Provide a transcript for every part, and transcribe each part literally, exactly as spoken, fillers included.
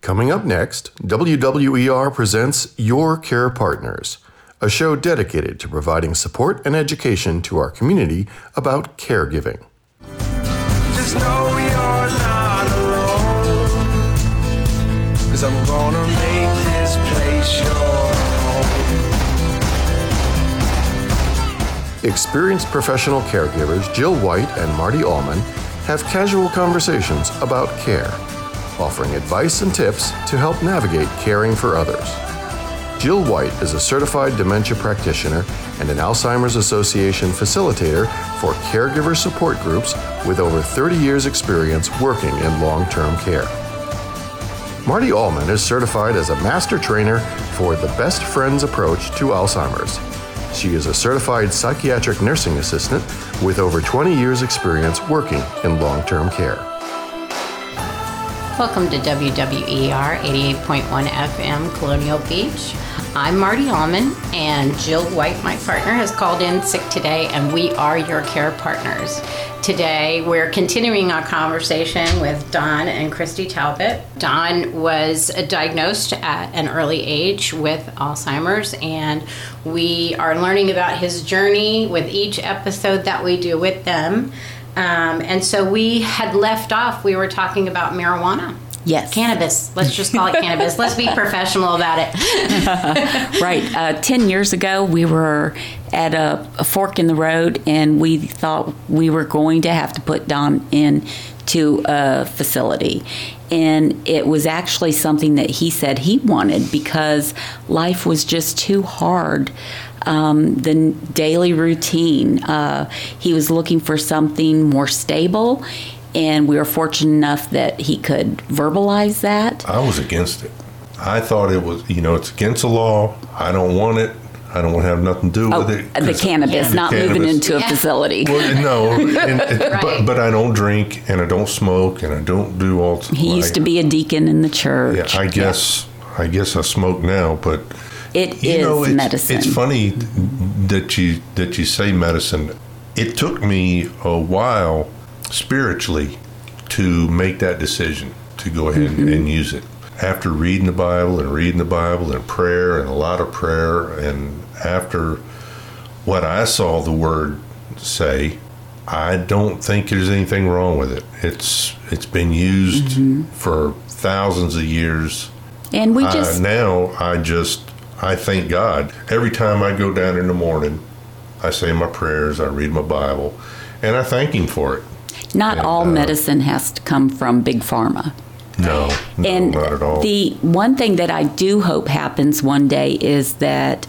Coming up next, W W E R presents Your Care Partners, a show dedicated to providing support and education to our community about caregiving. Just know you're not alone, 'cause I'm gonna make this place your home. Experienced professional caregivers Jill White and Marty Allman have casual conversations about care, offering advice and tips to help navigate caring for others. Jill White is a certified dementia practitioner and an Alzheimer's Association facilitator for caregiver support groups with over thirty years experience working in long-term care. Marty Allman is certified as a master trainer for the Best Friends approach to Alzheimer's. She is a certified psychiatric nursing assistant with over twenty years experience working in long-term care. Welcome to W W E R eighty-eight point one F M Colonial Beach. I'm Marty Allman, and Jill White, my partner, has called in sick today, and we are your care partners. Today, we're continuing our conversation with Don and Christy Talbot. Don was diagnosed at an early age with Alzheimer's, and we are learning about his journey with each episode that we do with them. Um, and so we had left off, we were talking about marijuana. Yes. Cannabis. Let's just call it cannabis. Let's be professional about it. Right. Uh, ten years ago, we were at a, a fork in the road, and we thought we were going to have to put Don in to a facility. And it was actually something that he said he wanted because life was just too hard. Um, the daily routine. Uh, he was looking for something more stable, and we were fortunate enough that he could verbalize that. I was against it. I thought it was, you know, it's against the law. I don't want it. I don't want to have nothing to do oh, with it. The cannabis, the not cannabis. moving into a Yeah. facility. Well, no, and, and, Right. but, but I don't drink, and I don't smoke, and I don't do all. He used to be a deacon in the church. Yeah, I guess. I guess I smoke now, but It you is know, it's, medicine. It's funny that you that you say medicine. It took me a while spiritually to make that decision to go ahead mm-hmm. and use it. After reading the Bible and reading the Bible and prayer and a lot of prayer, and after what I saw the Word say, I don't think there's anything wrong with it. It's it's been used mm-hmm. for thousands of years. And we just uh, now I just I thank God every time I go down in the morning. I say my prayers, I read my Bible, and I thank Him for it. Not and, all uh, medicine has to come from Big Pharma. No, no, and not at all. The one thing that I do hope happens one day is that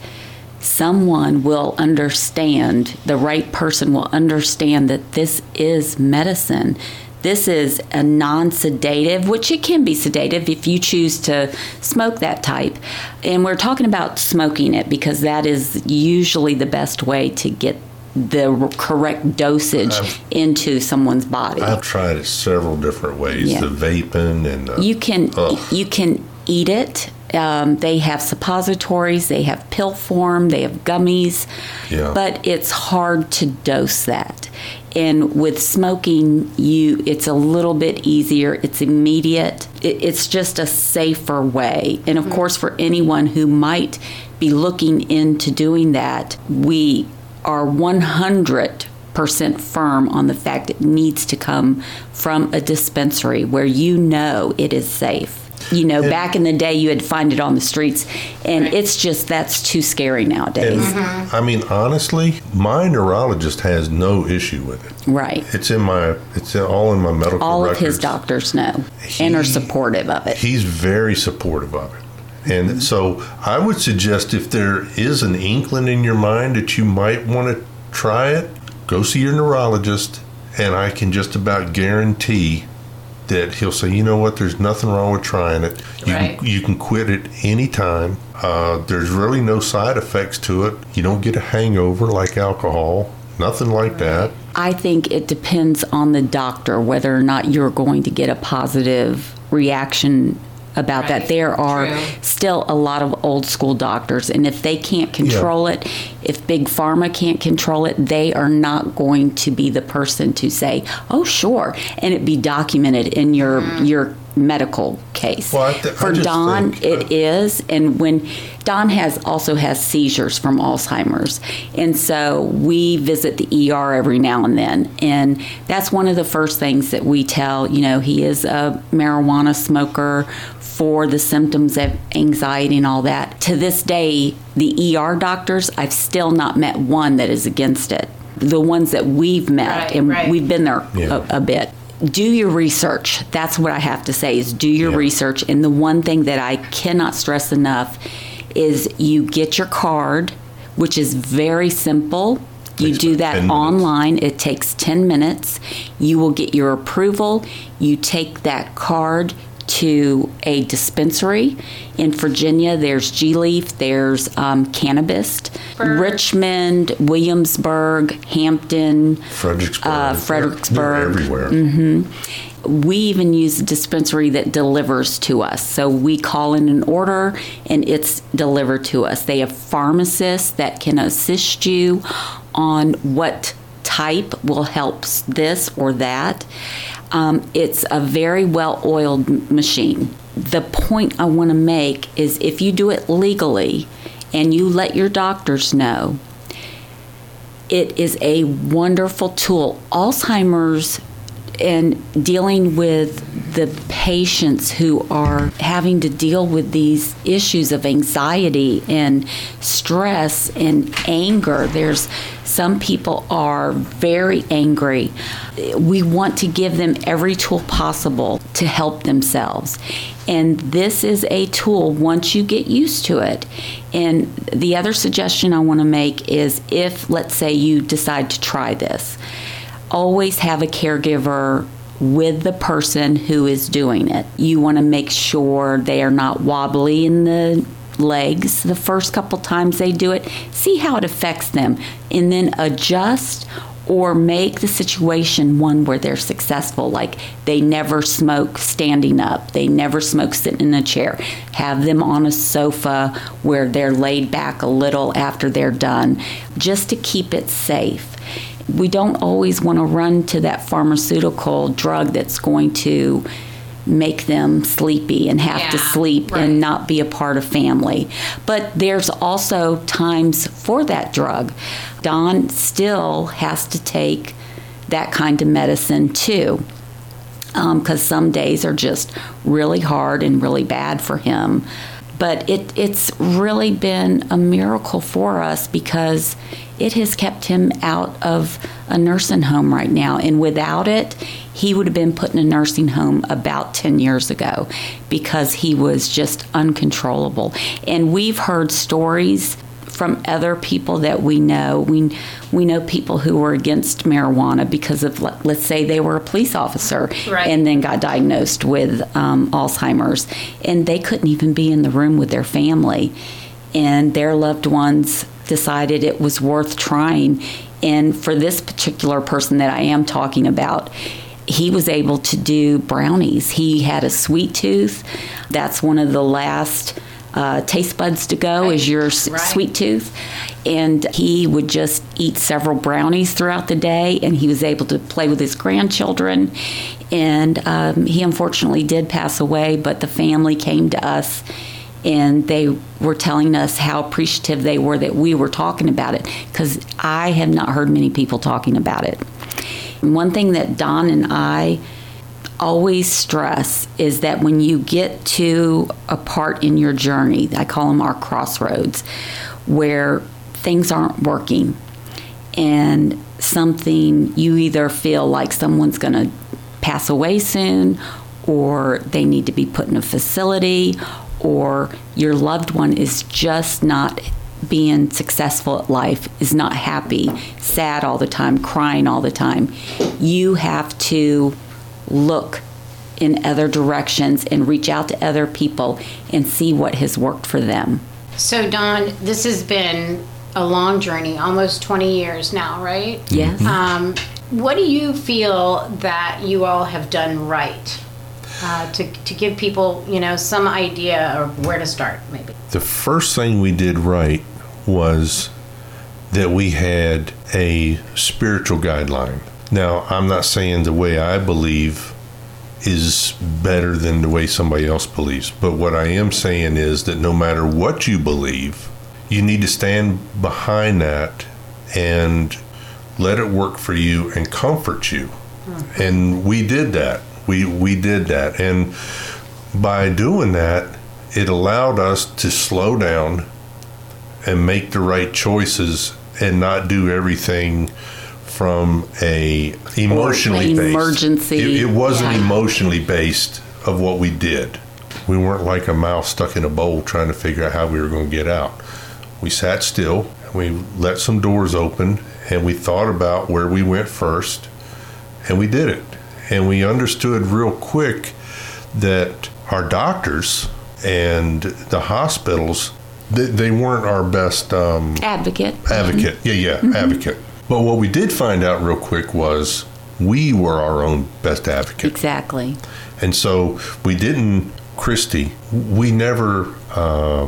someone will understand, the right person will understand that this is medicine. This is a non-sedative, which it can be sedative if you choose to smoke that type. And we're talking about smoking it because that is usually the best way to get the correct dosage I've, into someone's body. I've tried it several different ways. Yeah. The vaping and the, you can ugh. you can eat it. Um, they have suppositories, they have pill form, they have gummies, yeah. but it's hard to dose that. And with smoking, you it's a little bit easier. It's immediate. It, it's just a safer way. And of course, for anyone who might be looking into doing that, we are one hundred percent firm on the fact it needs to come from a dispensary where you know it is safe. You know, and back in the day, you would find it on the streets, and it's just, that's too scary nowadays. Mm-hmm. I mean, honestly, my neurologist has no issue with it. Right. It's in my, it's all in my medical all records. All of his doctors know he, and are supportive of it. He's very supportive of it. And mm-hmm. so I would suggest if there is an inkling in your mind that you might want to try it, go see your neurologist, and I can just about guarantee that he'll say, you know what, there's nothing wrong with trying it. You, right. can, you can quit it anytime. Uh, there's really no side effects to it. You don't get a hangover like alcohol, nothing like that. I think it depends on the doctor whether or not you're going to get a positive reaction about right. that. There are True. still a lot of old school doctors, and if they can't control yeah. it, if Big Pharma can't control it, they are not going to be the person to say, oh, sure, and it be documented in your mm. your medical case. Well, I th- I For just Don, think, it uh, is, and when Don has also has seizures from Alzheimer's, and so we visit the E R every now and then, and that's one of the first things that we tell. You know, he is a marijuana smoker for the symptoms of anxiety and all that. To this day, the E R doctors, I've still not met one that is against it. The ones that we've met, Right, and right. we've been there Yeah. a, a bit. Do your research. That's what I have to say is do your Yeah. research. And the one thing that I cannot stress enough is you get your card, which is very simple. You Takes do about that ten minutes. online. It takes ten minutes. You will get your approval. You take that card to a dispensary. In Virginia, there's G-Leaf, there's um, Cannabis. Burg. Richmond, Williamsburg, Hampton, Fredericksburg. Uh, They're- Fredericksburg. They're everywhere. we even use a dispensary that delivers to us. So we call in an order and it's delivered to us. They have pharmacists that can assist you on what type will help this or that. Um, it's a very well-oiled m- machine. The point I want to make is if you do it legally and you let your doctors know, it is a wonderful tool. Alzheimer's and dealing with the patients who are having to deal with these issues of anxiety and stress and anger. There's some people are very angry. We want to give them every tool possible to help themselves. And this is a tool once you get used to it. And the other suggestion I want to make is if, let's say, you decide to try this, always have a caregiver with the person who is doing it. You want to make sure they are not wobbly in the legs the first couple times they do it. See how it affects them and then adjust or make the situation one where they're successful. Like they never smoke standing up. They never smoke sitting in a chair. Have them on a sofa where they're laid back a little after they're done, just to keep it safe. We don't always want to run to that pharmaceutical drug that's going to make them sleepy and have to Yeah, sleep right. and not be a part of family. But there's also times for that drug. Don still has to take that kind of medicine too, because some days are just really hard and really bad for him. But it, it's really been a miracle for us because it has kept him out of a nursing home right now. And without it, he would have been put in a nursing home about ten years ago because he was just uncontrollable. And we've heard stories from other people that we know. We we know people who were against marijuana because of, let's say, they were a police officer Right. and then got diagnosed with um, Alzheimer's, and they couldn't even be in the room with their family, and their loved ones decided it was worth trying. And for this particular person that I am talking about, he was able to do brownies. He had a sweet tooth. That's one of the last uh, taste buds to go, Right. is your s- Right. sweet tooth. And he would just eat several brownies throughout the day, and he was able to play with his grandchildren. And um, he unfortunately did pass away, but the family came to us and they were telling us how appreciative they were that we were talking about it, because I have not heard many people talking about it. And one thing that Don and I always stress is that when you get to a part in your journey, I call them our crossroads, where things aren't working and something, you either feel like someone's going to pass away soon, or they need to be put in a facility, or your loved one is just not being successful at life, is not happy, sad all the time, crying all the time. You have to look in other directions and reach out to other people and see what has worked for them. So, Dawn, this has been a long journey, almost twenty years now, right? Yes. Um, what do you feel that you all have done right uh, to, to give people, you know, some idea of where to start, maybe? The first thing we did right was that we had a spiritual guideline. Now, I'm not saying the way I believe is better than the way somebody else believes. But what I am saying is that no matter what you believe, you need to stand behind that and let it work for you and comfort you. Mm-hmm. And we did that. We we did that. And by doing that, it allowed us to slow down and make the right choices and not do everything from a emotionally or based. Emergency. It, it wasn't yeah. emotionally based of what we did. We weren't like a mouse stuck in a bowl trying to figure out how we were going to get out. We sat still, and we let some doors open, and we thought about where we went first, and we did it. And we understood real quick that our doctors and the hospitals, they, they weren't our best um, advocate. Advocate, mm-hmm. yeah, yeah, mm-hmm. advocate. But what we did find out real quick was we were our own best advocate. Exactly. And so we didn't, Christy, we never uh,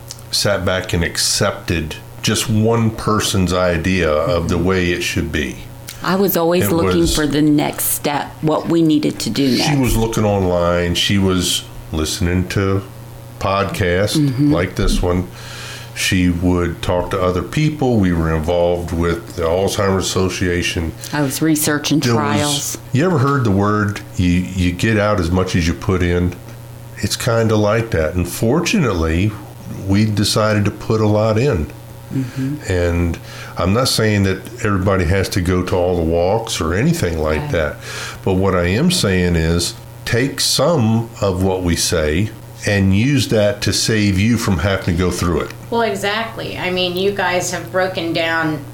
sat back and accepted just one person's idea of the way it should be. I was always it looking was, for the next step, what we needed to do next. She was looking online. She was listening to podcasts mm-hmm. like this one. She would talk to other people. We were involved with the Alzheimer's Association. I was researching there Was, trials. you ever heard the word, you, you get out as much as you put in? It's kind of like that. And fortunately, we decided to put a lot in. Mm-hmm. And I'm not saying that everybody has to go to all the walks or anything like right. that. But what I am saying is take some of what we say and use that to save you from having to go through it. Well, exactly. I mean, you guys have broken down,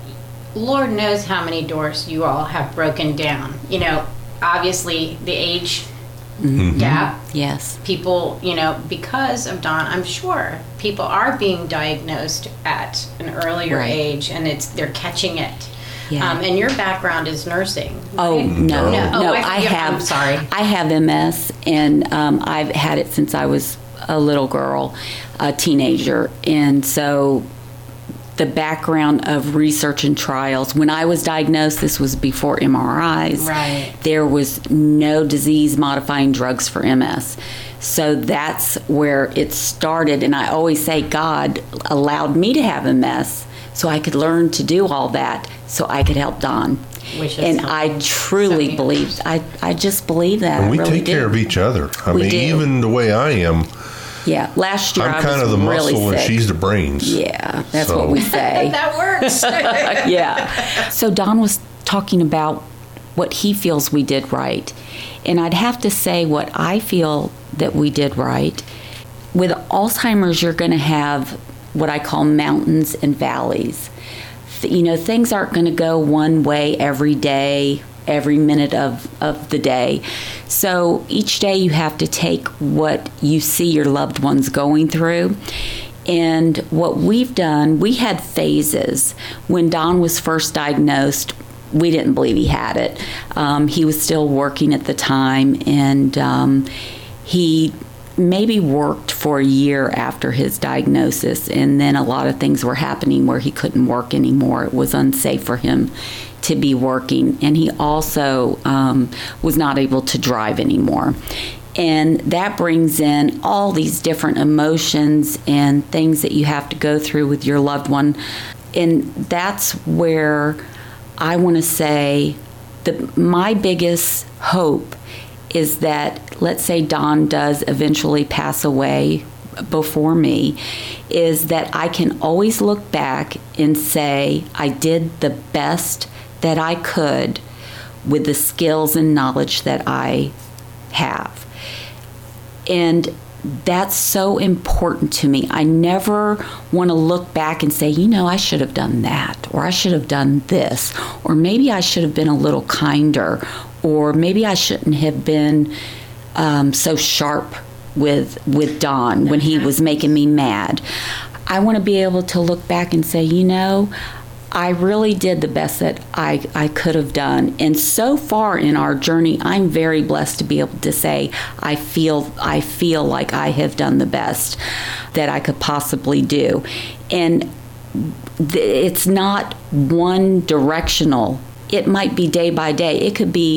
Lord knows how many doors you all have broken down. You know, obviously the age mm-hmm. gap. Yes. People, you know, because of Don, I'm sure people are being diagnosed at an earlier right. age, and it's they're catching it. Yeah. Um, and your background is nursing. Right? Oh, no. No, no oh, I, I have. I'm sorry. I have M S, and um, I've had it since I was a little girl, a teenager. And so the background of research and trials, when I was diagnosed, this was before M R Is. Right. There was no disease-modifying drugs for M S. So that's where it started. And I always say God allowed me to have M S so I could learn to do all that so I could help Don. Which is and I truly so believe, I, I just believe that. And we I really take do. care of each other. I we mean, do. even the way I am, yeah, last year I'm I was kind of the really muscle sick. and she's the brains. Yeah, that's so. what we say. That works. Yeah. So Don was talking about what he feels we did right. And I'd have to say what I feel that we did right. With Alzheimer's, you're going to have what I call mountains and valleys. You know, things aren't going to go one way every day, every minute of, of the day. So each day you have to take what you see your loved ones going through. And what we've done, we had phases. When Don was first diagnosed, we didn't believe he had it. Um, he was still working at the time, and um, he maybe worked for a year after his diagnosis, and then a lot of things were happening where he couldn't work anymore. It was unsafe for him to be working, and he also um, was not able to drive anymore. And that brings in all these different emotions and things that you have to go through with your loved one. And that's where I want to say that my biggest hope is that, let's say Don does eventually pass away before me, is that I can always look back and say I did the best that I could with the skills and knowledge that I have. And that's so important to me. I never want to look back and say, you know, I should have done that, or I should have done this, or maybe I should have been a little kinder, or maybe I shouldn't have been um, so sharp with with Don when he was making me mad. I want to be able to look back and say, you know, I really did the best that I, I could have done. And so far in our journey, I'm very blessed to be able to say I feel I feel like I have done the best that I could possibly do. And th- it's not one directional. It might be day by day. It could be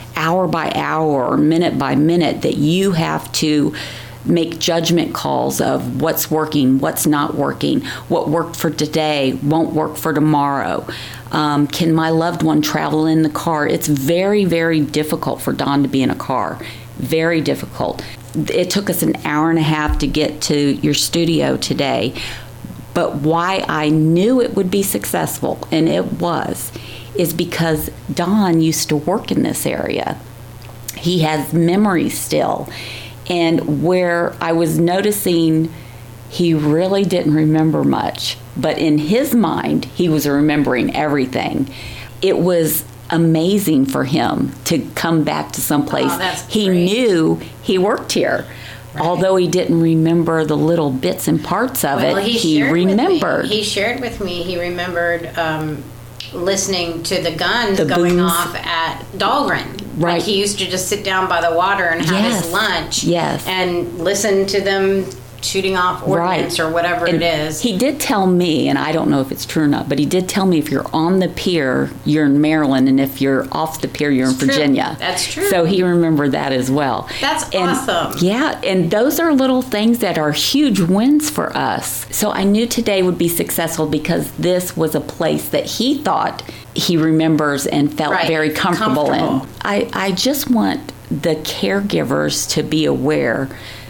hour by hour or minute by minute that you have to make judgment calls of what's working, what's not working, what worked for today won't work for tomorrow. Um, can my loved one travel in the car? It's very, very difficult for Don to be in a car. Very difficult. It took us an hour and a half to get to your studio today. But why I knew it would be successful, and it was, is because Don used to work in this area. He has memories still. And where I was noticing he really didn't remember much, but in his mind, he was remembering everything. It was amazing for him to come back to some place. Oh, that's he great. knew he worked here. Right. Although he didn't remember the little bits and parts of Well, it, he, he shared remembered. With me, he shared with me, he remembered um, listening to the guns The going booms. off at Dahlgren. Right. Like he used to just sit down by the water and have Yes. his lunch. Yes. And listen to them shooting off ordnance Right. or whatever And it is. He did tell me, and I don't know if it's true or not, but he did tell me if you're on the pier, you're in Maryland, and if you're off the pier, you're in It's true. Virginia. That's true. So he remembered that as well. That's And- awesome. Yeah, and those are little things that are huge wins for us. So I knew today would be successful because this was a place that he thought he remembers and felt Right. very comfortable, Comfortable. in. I, I just want the caregivers to be aware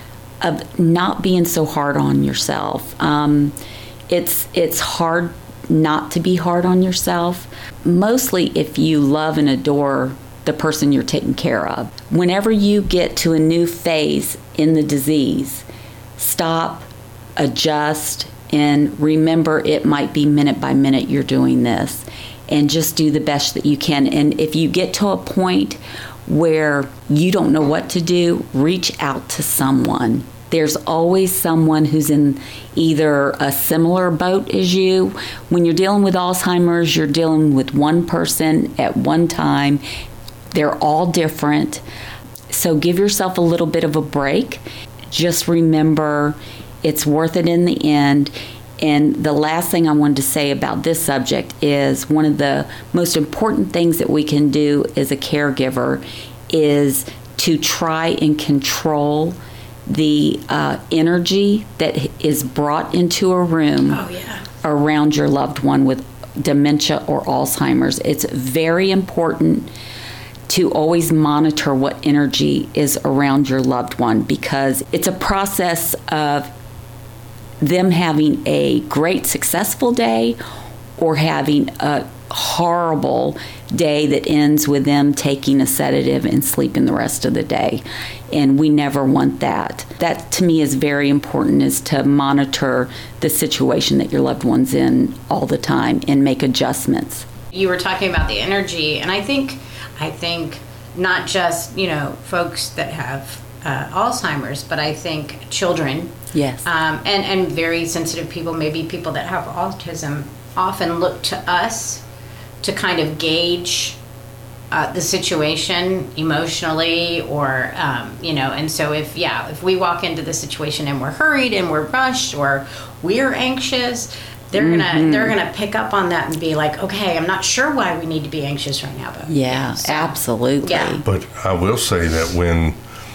of not being so hard on yourself. Um, it's it's hard not to be hard on yourself, mostly if you love and adore the person you're taking care of. Whenever you get to a new phase in the disease, stop, adjust, and remember it might be minute by minute you're doing this, and just do the best that you can. And if you get to a point where you don't know what to do, reach out to someone. There's always someone who's in either a similar boat as you. When you're dealing with Alzheimer's, you're dealing with one person at one time. They're all different. So give yourself a little bit of a break. Just remember it's worth it in the end. And the last thing I wanted to say about this subject is one of the most important things that we can do as a caregiver is to try and control the uh, energy that is brought into a room Oh, yeah. around your loved one with dementia or Alzheimer's. It's very important to always monitor what energy is around your loved one because it's a process of them having a great successful day or having a horrible day that ends with them taking a sedative and sleeping the rest of the day. And we never want that. That to me is very important, is to monitor the situation that your loved one's in all the time and make adjustments. You were talking about the energy, and I think, I think not just, you know, folks that have uh, Alzheimer's, but I think children. Yes. Um, and, and very sensitive people, maybe people that have autism, often look to us to kind of gauge uh, the situation emotionally or, um, you know, and so if, yeah, if we walk into the situation and we're hurried and we're rushed or we're anxious, they're mm-hmm. gonna they're gonna pick up on that and be like, okay, I'm not sure why we need to be anxious right now, but Yeah, so, absolutely. Yeah. But I will say that when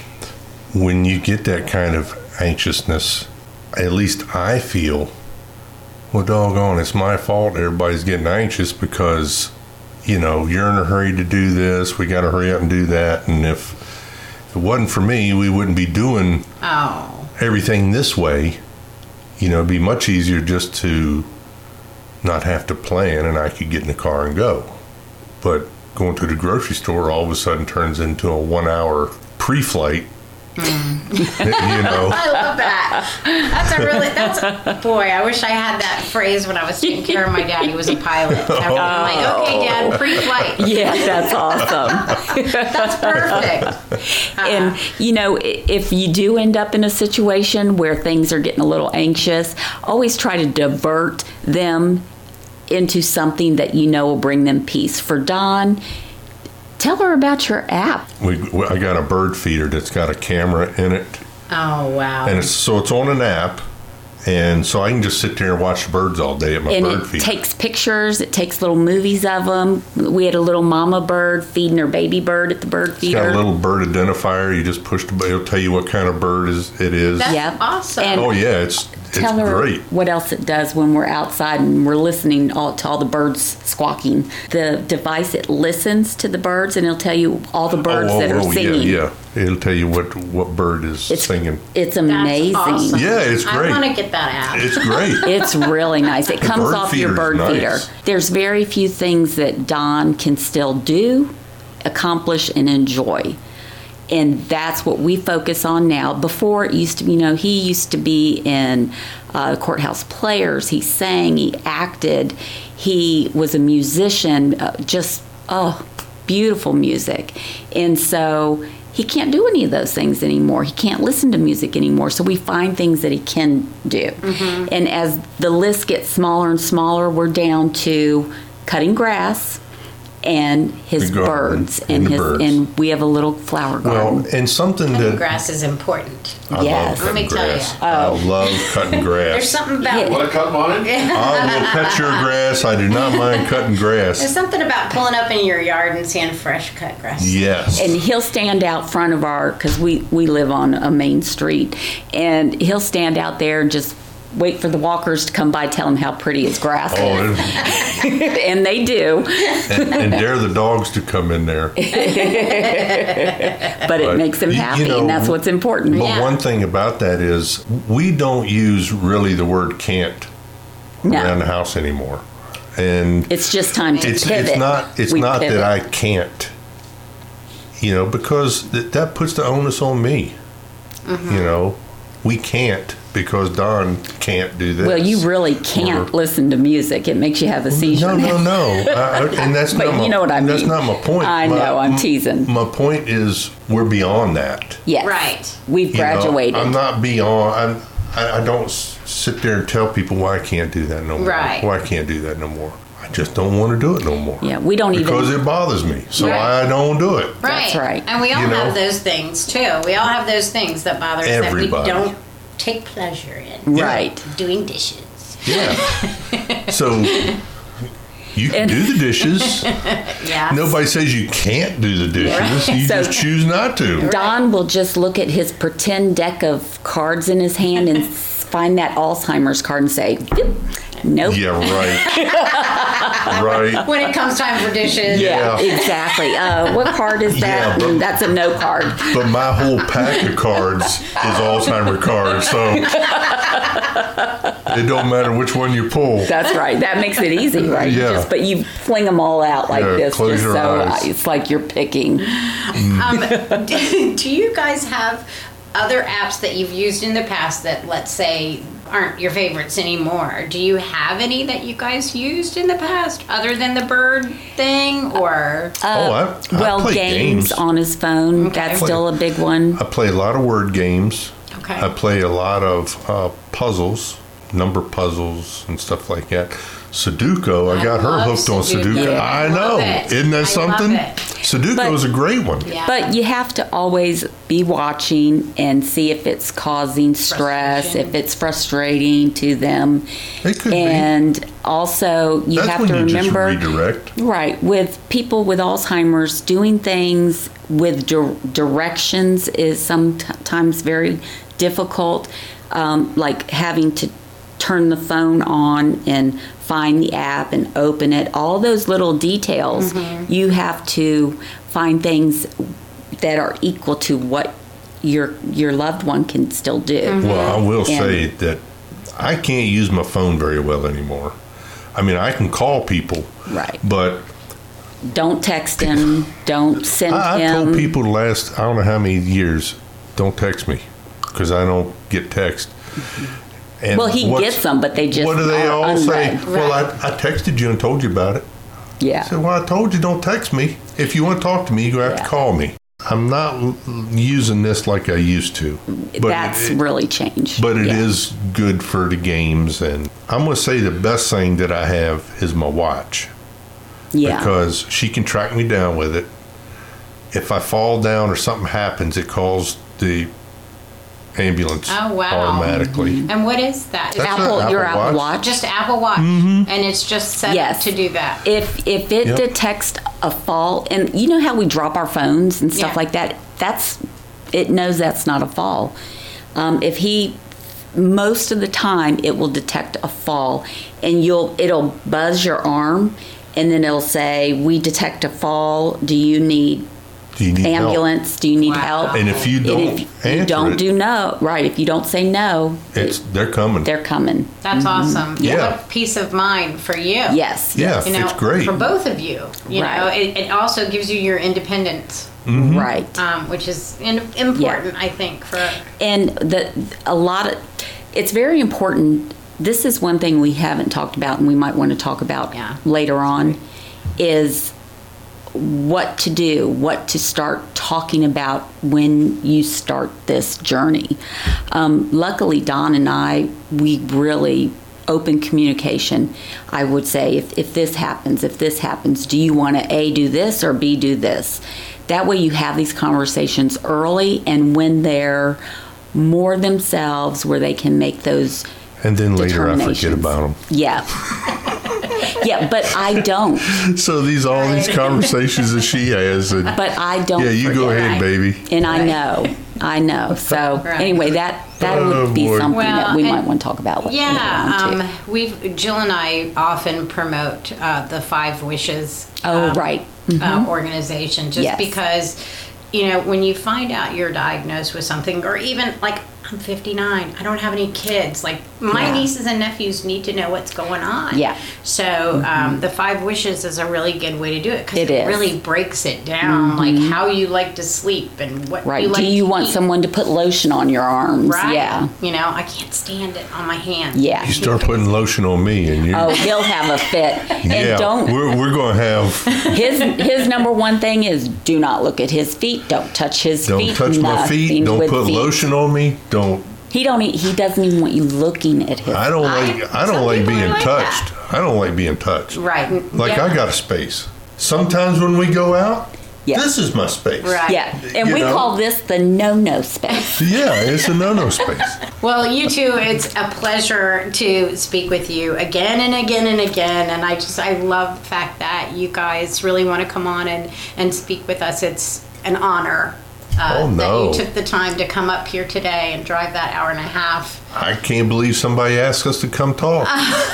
when you get that kind of anxiousness, at least I feel, well, doggone, it's my fault everybody's getting anxious because, you know, you're in a hurry to do this, we got to hurry up and do that, and if, if it wasn't for me, we wouldn't be doing Oh. everything this way. You know, it'd be much easier just to not have to plan and I could get in the car and go. But going to the grocery store all of a sudden turns into a one-hour pre-flight. Mm. You know, I love that. That's a really, that's, a, boy, I wish I had that phrase when I was taking care of my dad. He was a pilot. I'm like, okay, Dad, pre-flight. Yeah, that's awesome. That's perfect. Uh, And, you know, i- if you do end up in a situation where things are getting a little anxious, always try to divert them into something that you know will bring them peace. For Dawn, tell her about your app. we, we, I got a bird feeder that's got a camera in it. Oh, wow. And it's, so it's on an app, And so I can just sit there and watch the birds all day at my And bird it feeder. takes pictures. It takes little movies of them. We had a little mama bird feeding her baby bird at the bird It's feeder. got a little bird identifier. You just push the button. It'll tell you what kind of bird is it is. That's Yep. awesome. And Oh yeah, it's it's tell her great. what else it does when we're outside and we're listening all, to all the birds squawking. The device, it listens to the birds and it'll tell you all the birds oh, that are oh, singing. Yeah, yeah. It'll tell you what what bird is It's singing. It's That's amazing. awesome. Yeah, it's great. I want to get that app. It's great. It's really nice. It The comes bird off your feeder's bird nice. feeder. There's very few things that Don can still do, accomplish, and enjoy. And that's what we focus on now. Before it used to be, you know, he used to be in uh, Courthouse Players. He sang, he acted, he was a musician, uh, just, oh, beautiful music. And so he can't do any of those things anymore. He can't listen to music anymore. So we find things that he can do. Mm-hmm. And as the list gets smaller and smaller, we're down to cutting grass and his The garden birds and and the his birds. and we have a little flower garden. Well, and something Cutting that grass is important. I Yes. love Let me cutting tell grass. ya. I love cutting There's grass. something about Yeah. Want to cut mine? I will cut your grass. I do not mind cutting There's grass. something about pulling up in your yard and seeing fresh cut grass. Yes. And he'll stand out front of our, because we, we live on a main street, and he'll stand out there and just wait for the walkers to come by, tell him how pretty his grass Oh, is. and, And they do, and, and dare the dogs to come in there. but it But makes him you- you happy, know, and that's what's important. But Yeah. one thing about that is we don't use really the word can't No. around the house anymore. And It's just time to it's pivot. it's not it's We not pivot. that I can't, you know, because th- that puts the onus on me. Mm-hmm. You know, we can't because Don can't do this. Well, you really can't Or- listen to music. It makes you have a seizure. No, no, no. I, I- and that's But not my, you know what I That's mean. not my point. I My- know, I'm teasing. My point is we're beyond that. Yes. Right. We've You know, graduated. I'm not beyond. I'm, I, I don't s- sit there and tell people why I can't do that no more. Right. Why I can't do that no more. I just don't want to do it no more. Yeah, we don't even- because it bothers me. So Right. I don't do it. Right. That's right. And we all You know? have those things too. We all have those things that bother us Everybody. that we don't take pleasure in. Right. Doing dishes. Yeah. So you can And- do the dishes. Yeah. Nobody says you can't do the dishes. Right. You So- just choose not to. Don will just look at his pretend deck of cards in his hand and find that Alzheimer's card and say, "Yep, nope." Yeah, right. right. When it comes time for dishes. Yeah. Exactly. Uh, what card is that? Yeah, but- Mm, That's a no card. But my whole pack of cards is Alzheimer cards, so it don't matter which one you pull. That's right. That makes it easy, right? You Yeah. Just, but you fling them all out like Yeah, this, close just your so eyes. it's like you're picking. Um, do, do you guys have other apps that you've used in the past that, let's say, aren't your favorites anymore? Do you have any that you guys used in the past other than the bird thing, or? oh, I, I Well, play games, games. on his phone. Okay. That's still a big one. I play a lot of word games. Okay. I play a lot of uh, puzzles, number puzzles, and stuff like that. Sudoku, I, I got her love hooked on Sudoku. Sudoku. Yeah. I I know. love it. Isn't that I love something? it. Sudoku But- is a great one. Yeah. But you have to always be watching and see if it's causing stress, Frustration. if it's frustrating to them. It could be. and also, you That's have when to you remember. just redirect. Right, with people with Alzheimer's, doing things with dir- directions is sometimes very difficult, um, like having to turn the phone on and find the app and open it. All those little details, you have to find things that are equal to what your your loved one can still do. Well, I will And- say that I can't use my phone very well anymore. I mean, I can call people, Right. but Don't text him. Don't send I, I've him. told people the last I don't know how many years, don't text me because I don't get text. And Well, he what's- gets them, but they just what do they are all say? unread. Well, I, I texted you and told you about it. I Yeah. said, well, I told you don't text me. If you want to talk to me, you're going to have Yeah. to call me. I'm not l- using this like I used to. But That's it, really changed. But it Yeah. is good for the games. And I'm going to say the best thing that I have is my watch. Yeah. Because she can track me down with it. If I fall down or something happens, it calls the ambulance Oh, wow. automatically. And what is that? That's Apple, an your Apple Apple Watch. Watch. Just Apple Watch, and it's just set Yes. up to do that. If if it Yep. detects a fall, and you know how we drop our phones and stuff Yeah. like that, that's it knows that's not a fall. Um, if he, most of the time, it will detect a fall, and you'll it'll buzz your arm, and then it'll say, "We detect a fall. Do you need Do you need help? ambulance? Do you need Wow. help?" And if you And don't if you answer don't it, do no, right? If you don't say no, it's they're coming. they're coming. That's awesome. Yeah. What peace of mind for you. Yes. yeah, You know, it's great. for both of you. You Right. know, it, it also gives you your independence, Mm-hmm. Right. um, which is in, important, I think, for And the a lot of it's very important. This is one thing we haven't talked about, and we might want to talk about Yeah. later on, is what to do, what to start talking about when you start this journey. Um, luckily, Don and I, we really open communication. I would say, if, if this happens, if this happens, do you want to A, do this, or B, do this? That way you have these conversations early, and when they're more themselves, where they can make those and then later I forget determinations. about them. Yeah. Yeah, but I don't. So these all these conversations that she has, and But I don't. yeah, you go forget. ahead, baby. And I know, I know. So Right. anyway, that that Oh, would be boy. something Well, that we and- might want to talk about. later yeah. on, too. Um, we've Jill and I often promote uh, the Five Wishes. Oh, um, right. uh, organization, just Yes. because, you know, when you find out you're diagnosed with something, or even like I'm fifty-nine, I don't have any kids. Like my Yeah. nieces and nephews need to know what's going on. Yeah. So um, the Five Wishes is a really good way to do it because It it, is. really breaks it down, like how you like to sleep and what Right. you like Do you to want eat. someone to put lotion on your arms? Right. Yeah. You know, I can't stand it on my hands. Yeah. You start putting lotion on me, and you. Oh, he'll have a fit. And yeah, don't we're we're gonna have. his his number one thing is do not look at his feet. Don't touch his Don't feet. touch my feet. Nothing Don't with put feet. lotion on me. Don't. He don't. e- He doesn't even want you looking at his. I don't I- like. I some don't like people are being like touched. I don't like being touched. Right. Like yeah. I got a space. Sometimes when we go out, Yeah. this is my space. Right. Yeah, and You we know? call this the no-no space. Yeah, it's a no-no space. Well, you two, it's a pleasure to speak with you again and again and again. And I just, I love the fact that you guys really want to come on and, and speak with us. It's an honor uh, Oh, no. that you took the time to come up here today and drive that hour and a half. I can't believe somebody asked us to come talk.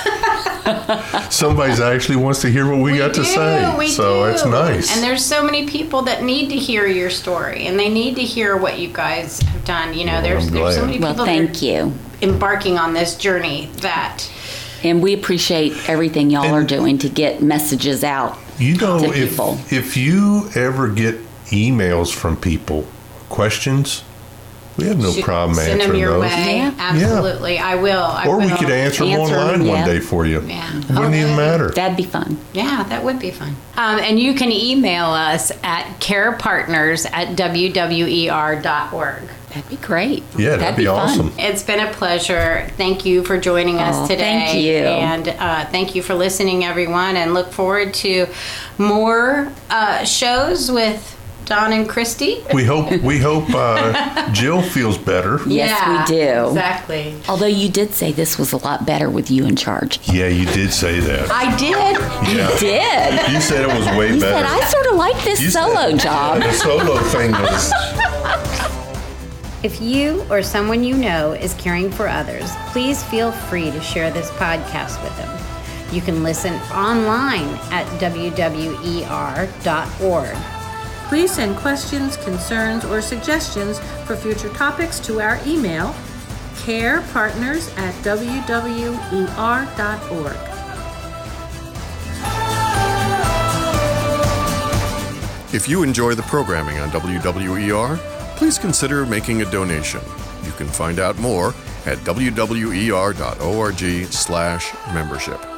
Somebody's actually wants to hear what we, got to do, say. we so do. it's nice. And there's so many people that need to hear your story, and they need to hear what you guys have done. You know, Well, there's I'm there's so glad. many Well, people thank that you. are embarking on this journey that. And we appreciate everything y'all And- are doing to get messages out. You know, to if people. if you ever get emails from people, questions, we have no Should problem send them answering your those. way. Yeah. Absolutely, I will. I Or we will. could answer them Answer 'em, online one yeah. day for you. Yeah. Wouldn't even matter. That'd be fun. Yeah, that would be fun. Um, and you can email us at carepartners at w w e r dot org. That'd be great. Yeah, that'd be fun. awesome. It's been a pleasure. Thank you for joining us Oh, today. thank you. And uh, thank you for listening, everyone. And look forward to more uh, shows with Don and Christy. We hope we hope uh, Jill feels better. Yes, Yeah, we do. Exactly. Although you did say this was a lot better with you in charge. Yeah, you did say that. I did. Yeah. You did. You said it was way You better. said I sort of like this You said- solo job. The solo thing was. If you or someone you know is caring for others, please feel free to share this podcast with them. You can listen online at w w e r dot org. Please send questions, concerns, or suggestions for future topics to our email, carepartners at w w e r dot org. If you enjoy the programming on W W E R, please consider making a donation. You can find out more at w w e r dot org slash membership.